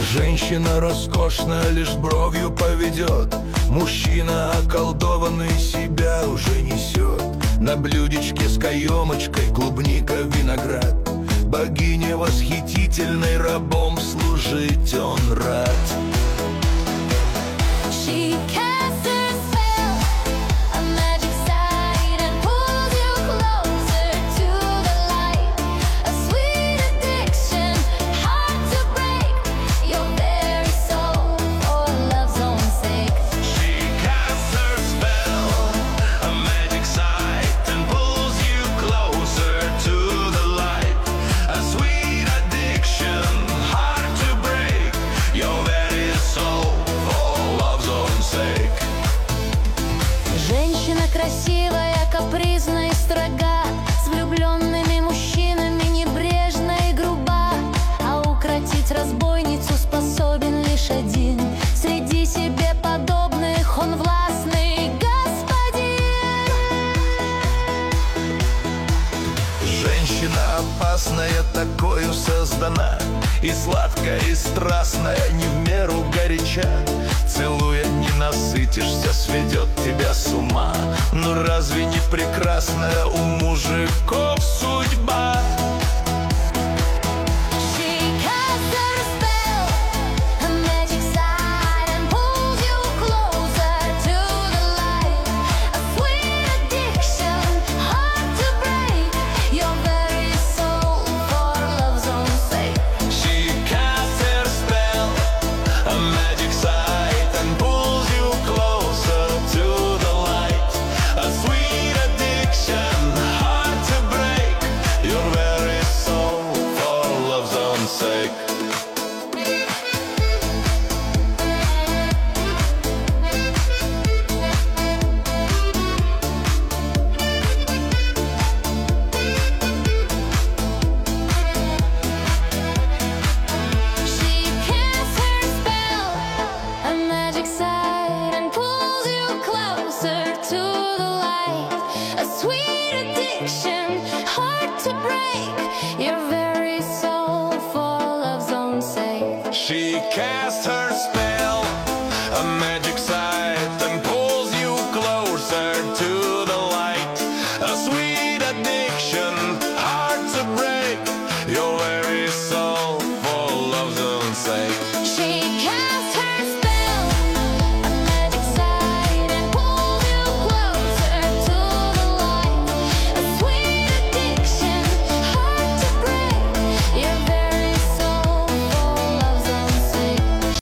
Женщина роскошная лишь бровью поведет, мужчина околдованный себя уже несет. На блюдечке с каемочкой клубника, виноград, богине восхитительной рабом служить он рад. She casts her spell, a magic sight, and pulls you closer to the light. A sweet addiction, hard to break, your very soul for love's own sake. She casts her spell, a magic sight, and pulls you closer to the light. A sweet addiction, hard to break, your very soul for love's own sake. Женщина красивая, капризна и строга, с влюбленными мужчинами небрежна и груба. А укротить разбойницу способен лишь один. Среди себе подобных он властный господин. Женщина опасная, такою создана, и сладкая, и страстная, не в меру горяча. Целуя не насытишься, сведет тебя с ума. Но разве не прекрасная у мужиков судьба? She casts her spell, a magic sight, and pulls you closer to the light. A sweet addiction, hard to break, your very soul for love's own sake. She casts her spell, a magic sight, and pulls you closer to the light. A sweet addiction, hard to break, your very soul for love's own sake. She casts her spell, a magic sight, and pulls you closer to the light. A sweet addiction, hard to break, your very soul for love's own sake. She casts her spell, a magic